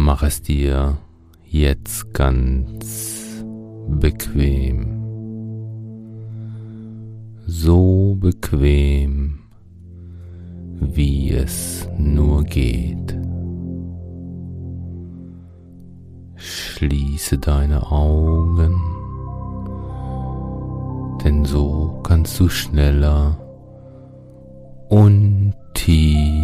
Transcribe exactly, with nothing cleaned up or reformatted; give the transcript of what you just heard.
Mach es dir jetzt ganz bequem. So bequem, wie es nur geht. Schließe deine Augen, denn so kannst du schneller und tief